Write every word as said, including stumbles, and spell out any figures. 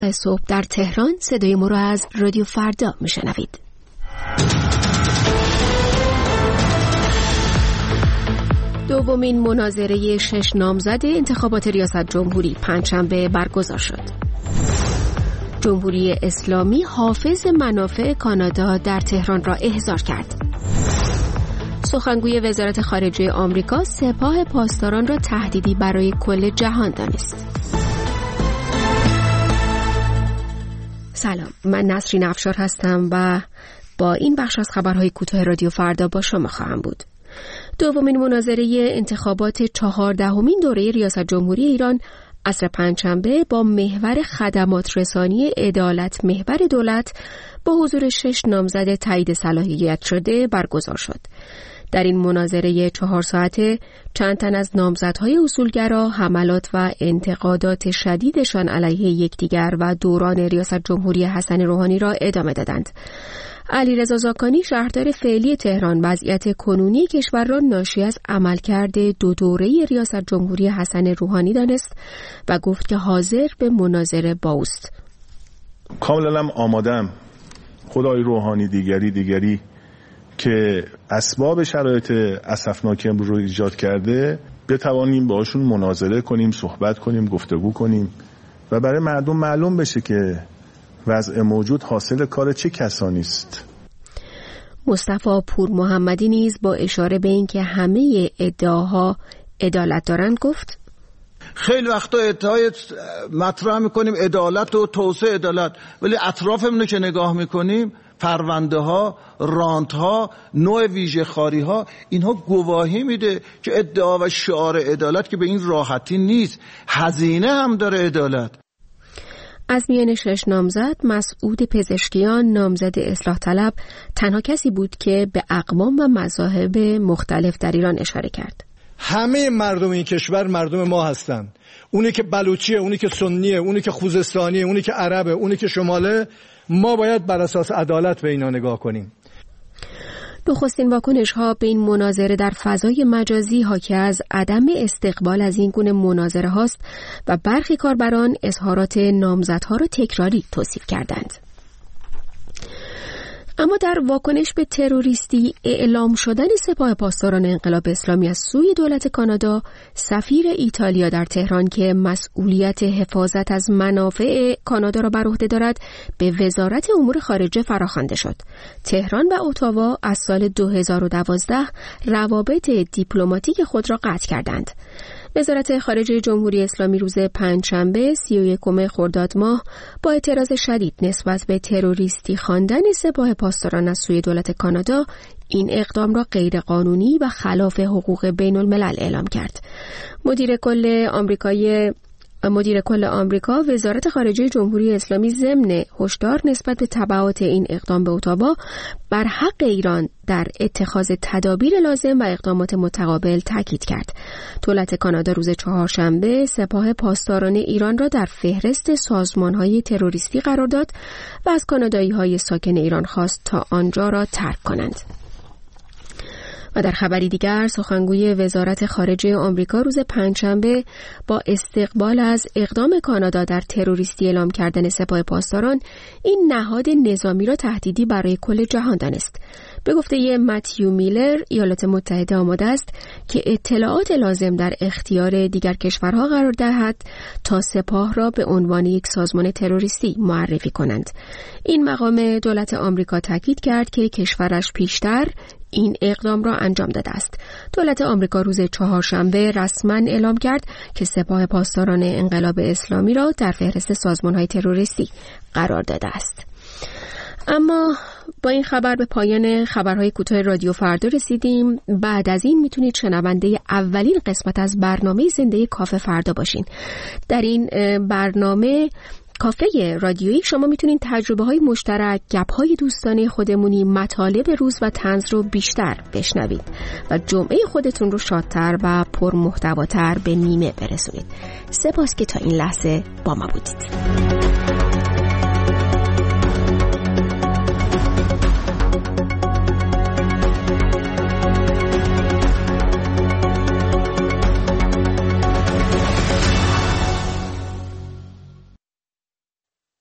صبح در تهران صدای ما را از رادیو فردا میشنوید. دومین مناظره شش نامزد انتخابات ریاست جمهوری پنجشنبه برگزار شد. جمهوری اسلامی حافظ منافع کانادا در تهران را احضار کرد. سخنگوی وزارت خارجه آمریکا سپاه پاسداران را تهدیدی برای کل جهان دانست. سلام، من نسرین افشار هستم و با این بخش از خبرهای کوتاه رادیو فردا با شما خواهم بود. دومین مناظره انتخابات چهاردهمین دوره ریاست جمهوری ایران عصر پنجشنبه با محور خدمات رسانی عدالت محور دولت با حضور شش نامزد تایید صلاحیت شده برگزار شد. در این مناظره چهار ساعته چند تن از نامزدهای اصولگرا حملات و انتقادات شدیدشان علیه یکدیگر و دوران ریاست جمهوری حسن روحانی را ادامه دادند. علیرضا زاکانی شهردار فعلی تهران وضعیت کنونی کشور را ناشی از عملکرد دو دوره ریاست جمهوری حسن روحانی دانست و گفت که حاضر به مناظره با اوست. کاملا آمادم خدای روحانی دیگری دیگری که اسباب شرایط اسفناک رو ایجاد کرده بتوانیم باشون مناظره کنیم، صحبت کنیم، گفتگو کنیم و برای مردم معلوم بشه که وضع موجود حاصل کار چه کسانی است. مصطفی پور محمدی نیز با اشاره به این که همه ادعاها عدالت دارند گفت خیلی وقتا ادعای مطرح میکنیم عدالت و توسعه عدالت، ولی اطرافمون رو که نگاه میکنیم پرونده ها، رانت ها، نوع ویژه خاری ها، اینها گواهی میده که ادعا و شعار عدالت که به این راحتی نیست، هزینه هم داره عدالت. از میان شش نامزد مسعود پزشکیان نامزد اصلاح طلب تنها کسی بود که به اقوام و مذاهب مختلف در ایران اشاره کرد. همه مردم این کشور مردم ما هستن، اونی که بلوچیه، اونی که سنیه، اونی که خوزستانیه، اونی که عربه، اونی که شماله، ما باید بر اساس عدالت به اینا نگاه کنیم. نخستین واکنش‌ها به این مناظره در فضای مجازی حاکی از عدم استقبال از این گونه مناظره هاست و برخی کاربران اظهارات نامزدها را تکراری توصیف کردند. اما در واکنش به تروریستی اعلام شدن سپاه پاسداران انقلاب اسلامی از سوی دولت کانادا، سفیر ایتالیا در تهران که مسئولیت حفاظت از منافع کانادا را بر عهده دارد، به وزارت امور خارجه فراخوانده شد. تهران و اتاوا از سال دو هزار و دوازده روابط دیپلماتیک خود را قطع کردند. وزارت خارجه جمهوری اسلامی روز پنجشنبه سی و یکم خرداد ماه با اعتراض شدید نسبت به تروریستی خواندن سپاه پاسداران از سوی دولت کانادا این اقدام را غیرقانونی و خلاف حقوق بین الملل اعلام کرد. مدیر کل آمریکایی مدیر کل آمریکا وزارت خارجه جمهوری اسلامی ضمن هشدار نسبت به تبعات این اقدام به اتاوا بر حق ایران در اتخاذ تدابیر لازم و اقدامات متقابل تاکید کرد. دولت کانادا روز چهارشنبه سپاه پاسداران ایران را در فهرست سازمان‌های تروریستی قرار داد و از کانادایی‌های ساکن ایران خواست تا آنجا را ترک کنند. و در خبری دیگر سخنگوی وزارت خارجه آمریکا روز پنجشنبه با استقبال از اقدام کانادا در تروریستی اعلام کردن سپاه پاسداران این نهاد نظامی را تهدیدی برای کل جهان دانست. به گفته متیو میلر ایالات متحده آماده است که اطلاعات لازم در اختیار دیگر کشورها قرار دهد تا سپاه را به عنوان یک سازمان تروریستی معرفی کنند. این مقام دولت آمریکا تاکید کرد که کشورش پیشتر این اقدام را انجام داده است. دولت آمریکا روز چهارشنبه رسما اعلام کرد که سپاه پاسداران انقلاب اسلامی را در فهرست سازمان‌های تروریستی قرار داده است. اما با این خبر به پایان خبرهای کوتاه رادیو فردا رسیدیم. بعد از این میتونید شنونده اولین قسمت از برنامه زنده کافه فردا باشین. در این برنامه کافه رادیویی شما میتونید تجربه های مشترک، گپ های دوستانه خودمونی، مطالب روز و طنز رو بیشتر بشنوید و جمعه خودتون رو شادتر و پرمحتواتر به نیمه برسونید. سپاس که تا این لحظه با ما بودید.